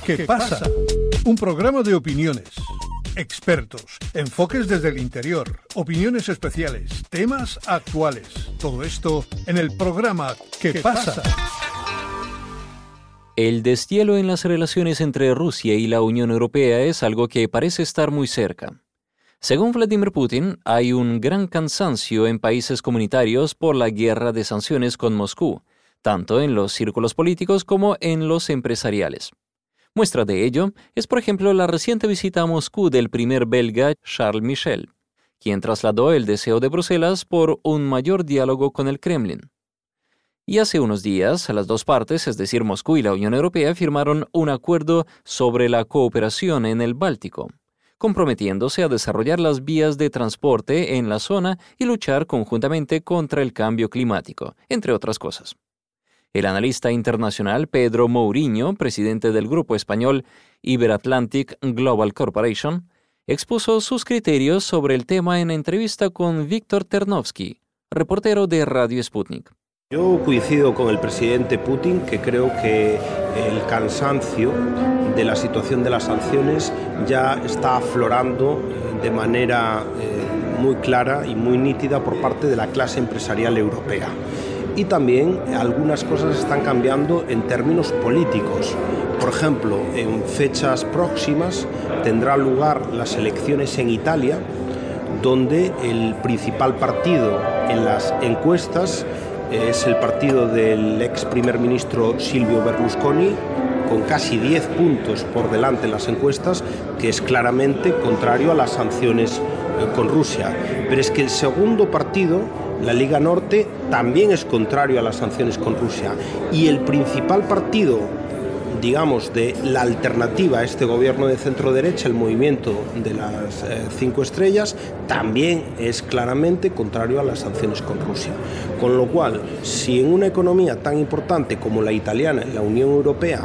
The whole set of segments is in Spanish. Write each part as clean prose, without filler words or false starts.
¿Qué pasa? Un programa de opiniones, expertos, enfoques desde el interior, opiniones especiales, temas actuales. Todo esto en el programa ¿Qué pasa? El deshielo en las relaciones entre Rusia y la Unión Europea es algo que parece estar muy cerca. Según Vladimir Putin, hay un gran cansancio en países comunitarios por la guerra de sanciones con Moscú, tanto en los círculos políticos como en los empresariales. Muestra de ello es, por ejemplo, la reciente visita a Moscú del primer belga Charles Michel, quien trasladó el deseo de Bruselas por un mayor diálogo con el Kremlin. Y hace unos días, las dos partes, es decir, Moscú y la Unión Europea, firmaron un acuerdo sobre la cooperación en el Báltico, comprometiéndose a desarrollar las vías de transporte en la zona y luchar conjuntamente contra el cambio climático, entre otras cosas. El analista internacional Pedro Mourinho, presidente del grupo español Iberatlantic Global Corporation, expuso sus criterios sobre el tema en entrevista con Víctor Ternovsky, reportero de Radio Sputnik. Yo coincido con el presidente Putin, que creo que el cansancio de la situación de las sanciones ya está aflorando de manera muy clara y muy nítida por parte de la clase empresarial europea. Y también algunas cosas están cambiando en términos políticos. Por ejemplo, en fechas próximas tendrán lugar las elecciones en Italia, donde el principal partido en las encuestas es el partido del ex primer ministro Silvio Berlusconi, con casi 10 puntos por delante en las encuestas, que es claramente contrario a las sanciones con Rusia. Pero es que el segundo partido, la Liga Norte, también es contrario a las sanciones con Rusia. Y el principal partido, digamos, de la alternativa a este gobierno de centro-derecha, el movimiento de las 5 estrellas, también es claramente contrario a las sanciones con Rusia. Con lo cual, si en una economía tan importante como la italiana, en la Unión Europea,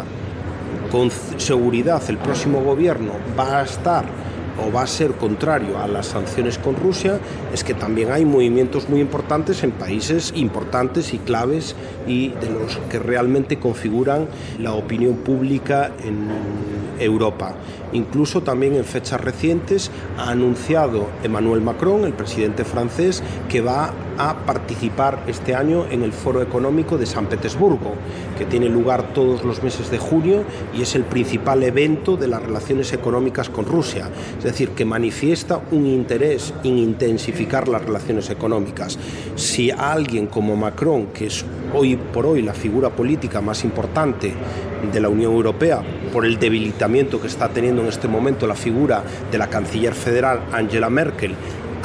con seguridad el próximo gobierno va a estar o va a ser contrario a las sanciones con Rusia, es que también hay movimientos muy importantes en países importantes y claves y de los que realmente configuran la opinión pública en Europa. Incluso también en fechas recientes ha anunciado Emmanuel Macron, el presidente francés, que va a participar este año en el Foro Económico de San Petersburgo, que tiene lugar todos los meses de junio y es el principal evento de las relaciones económicas con Rusia. Es decir, que manifiesta un interés en intensificar las relaciones económicas. Si alguien como Macron, que es hoy por hoy la figura política más importante de la Unión Europea, por el debilitamiento que está teniendo en este momento la figura de la canciller federal Angela Merkel,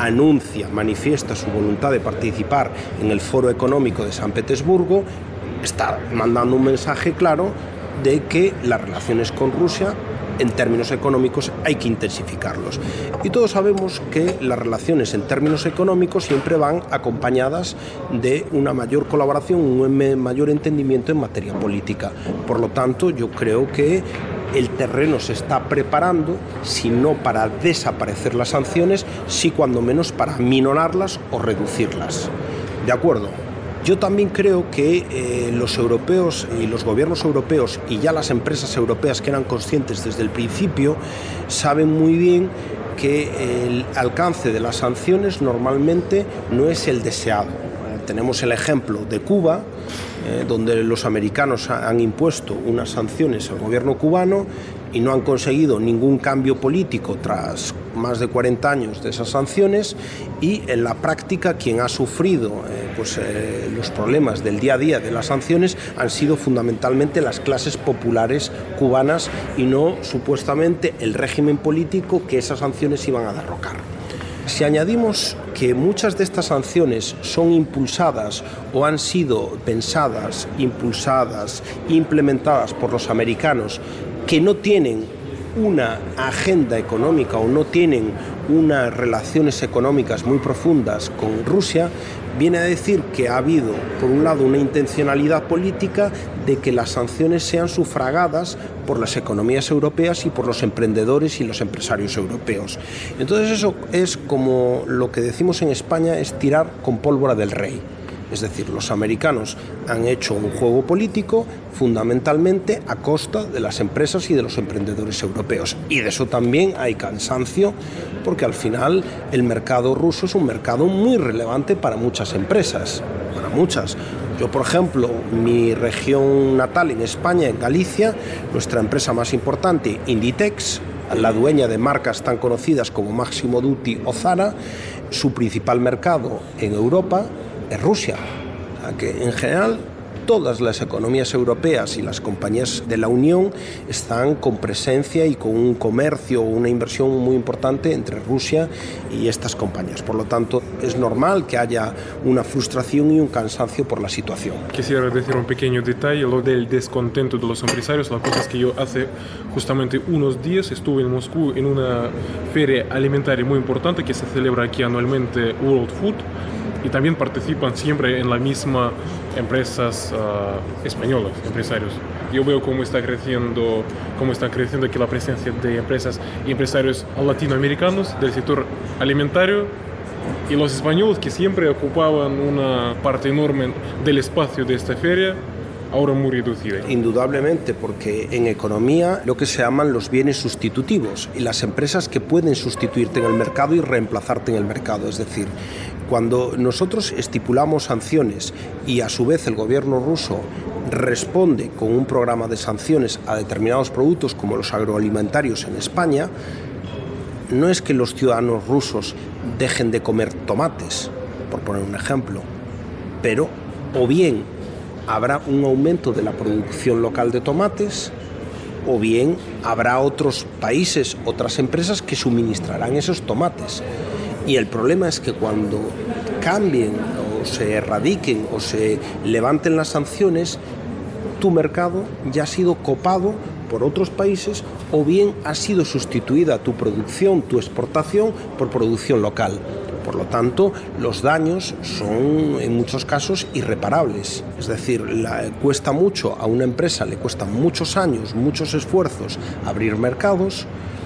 manifiesta su voluntad de participar en el Foro Económico de San Petersburgo, está mandando un mensaje claro de que las relaciones con Rusia, en términos económicos, hay que intensificarlos. Y todos sabemos que las relaciones en términos económicos siempre van acompañadas de una mayor colaboración, un mayor entendimiento en materia política. Por lo tanto, yo creo que el terreno se está preparando, si no para desaparecer las sanciones, sí cuando menos para minorarlas o reducirlas. ¿De acuerdo? Yo también creo que los europeos y los gobiernos europeos y ya las empresas europeas que eran conscientes desde el principio saben muy bien que el alcance de las sanciones normalmente no es el deseado. Tenemos el ejemplo de Cuba, donde los americanos han impuesto unas sanciones al gobierno cubano y no han conseguido ningún cambio político tras más de 40 años de esas sanciones, y en la práctica quien ha sufrido los problemas del día a día de las sanciones han sido fundamentalmente las clases populares cubanas y no supuestamente el régimen político que esas sanciones iban a derrocar. Si añadimos que muchas de estas sanciones son impulsadas o han sido pensadas, impulsadas, implementadas por los americanos, que no tienen una agenda económica o no tienen unas relaciones económicas muy profundas con Rusia, viene a decir que ha habido, por un lado, una intencionalidad política de que las sanciones sean sufragadas por las economías europeas y por los emprendedores y los empresarios europeos. Entonces eso es como lo que decimos en España, es tirar con pólvora del rey. Es decir, los americanos han hecho un juego político fundamentalmente a costa de las empresas y de los emprendedores europeos. Y de eso también hay cansancio, porque al final el mercado ruso es un mercado muy relevante para muchas empresas, para muchas. Yo, por ejemplo, mi región natal en España, en Galicia, nuestra empresa más importante, Inditex, la dueña de marcas tan conocidas como Massimo Dutti o Zara, su principal mercado en Europa es Rusia. O sea que, en general, todas las economías europeas y las compañías de la Unión están con presencia y con un comercio, una inversión muy importante entre Rusia y estas compañías. Por lo tanto, es normal que haya una frustración y un cansancio por la situación. Quisiera decir un pequeño detalle, lo del descontento de los empresarios. La cosa es que yo hace justamente unos días estuve en Moscú en una feria alimentaria muy importante que se celebra aquí anualmente, World Food, y también participan siempre en la misma empresas españolas, empresarios. Yo veo cómo está creciendo aquí la presencia de empresas y empresarios latinoamericanos del sector alimentario, y los españoles, que siempre ocupaban una parte enorme del espacio de esta feria, ahora muy reducida. Indudablemente, porque en economía lo que se llaman los bienes sustitutivos y las empresas que pueden sustituirte en el mercado y reemplazarte en el mercado. Es decir, cuando nosotros estipulamos sanciones y a su vez el gobierno ruso responde con un programa de sanciones a determinados productos como los agroalimentarios en España, no es que los ciudadanos rusos dejen de comer tomates, por poner un ejemplo, pero o bien habrá un aumento de la producción local de tomates, o bien habrá otros países, otras empresas que suministrarán esos tomates. Y el problema es que cuando cambien o se erradiquen o se levanten las sanciones, tu mercado ya ha sido copado por otros países, o bien ha sido sustituida tu producción, tu exportación, por producción local. Por lo tanto, los daños son en muchos casos irreparables. Es decir, cuesta mucho a una empresa, le cuestan muchos años, muchos esfuerzos abrir mercados,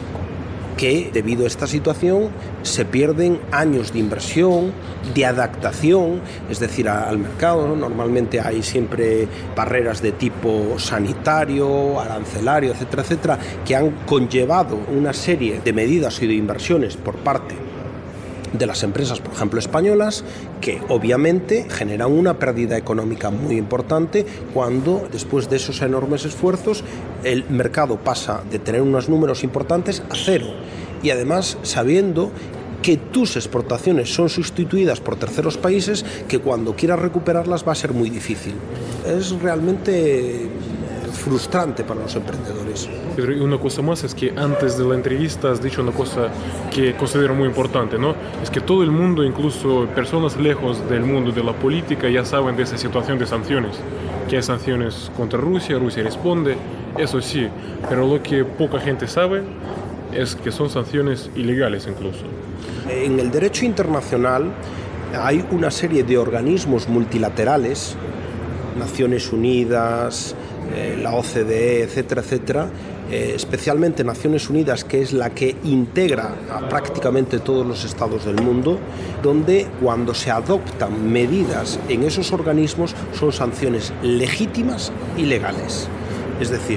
que debido a esta situación se pierden años de inversión, de adaptación, es decir, al mercado, ¿no? Normalmente hay siempre barreras de tipo sanitario, arancelario, etcétera, etcétera, que han conllevado una serie de medidas y de inversiones por parte de las empresas, por ejemplo, españolas, que obviamente generan una pérdida económica muy importante cuando, después de esos enormes esfuerzos, el mercado pasa de tener unos números importantes a cero. Y además sabiendo que tus exportaciones son sustituidas por terceros países, que cuando quieras recuperarlas va a ser muy difícil. Es realmente frustrante para los emprendedores. Pedro, y una cosa más es que antes de la entrevista has dicho una cosa que considero muy importante, ¿no? Es que todo el mundo, incluso personas lejos del mundo de la política, ya saben de esa situación de sanciones, que hay sanciones contra Rusia, Rusia responde, eso sí, pero lo que poca gente sabe es que son sanciones ilegales incluso. En el derecho internacional hay una serie de organismos multilaterales, Naciones Unidas, la OCDE, etcétera, etcétera, especialmente Naciones Unidas, que es la que integra a prácticamente todos los estados del mundo, donde cuando se adoptan medidas en esos organismos son sanciones legítimas y legales. Es decir,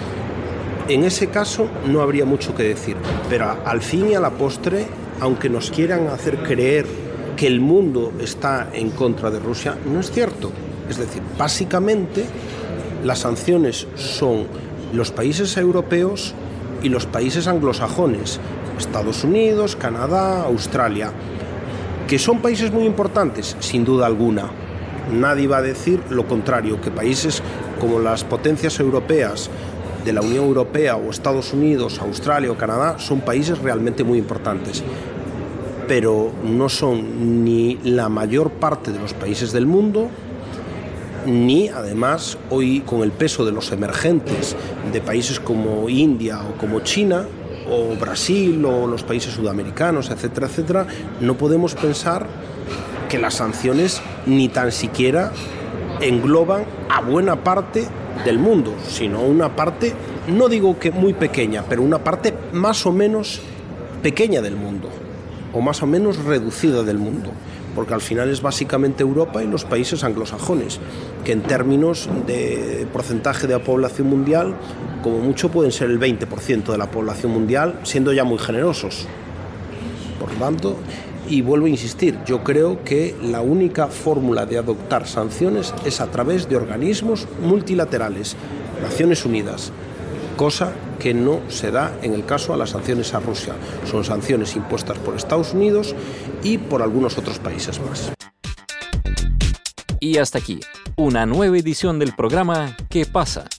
en ese caso no habría mucho que decir, pero al fin y a la postre, aunque nos quieran hacer creer que el mundo está en contra de Rusia, no es cierto. Es decir, básicamente las sanciones son los países europeos y los países anglosajones, Estados Unidos, Canadá, Australia, que son países muy importantes, sin duda alguna. Nadie va a decir lo contrario, que países como las potencias europeas de la Unión Europea o Estados Unidos, Australia o Canadá son países realmente muy importantes, pero no son ni la mayor parte de los países del mundo, ni además hoy, con el peso de los emergentes de países como India o como China o Brasil o los países sudamericanos, etcétera, etcétera, no podemos pensar que las sanciones ni tan siquiera engloban a buena parte del mundo, sino una parte, no digo que muy pequeña, pero una parte más o menos pequeña del mundo, o más o menos reducida del mundo. porque al final es básicamente Europa y los países anglosajones, que en términos de porcentaje de la población mundial, como mucho pueden ser el 20% de la población mundial, siendo ya muy generosos. Por lo tanto, y vuelvo a insistir, yo creo que la única fórmula de adoptar sanciones es a través de organismos multilaterales, Naciones Unidas, cosa que no se da en el caso a las sanciones a Rusia. Son sanciones impuestas por Estados Unidos y por algunos otros países más. Y hasta aquí, una nueva edición del programa ¿Qué pasa?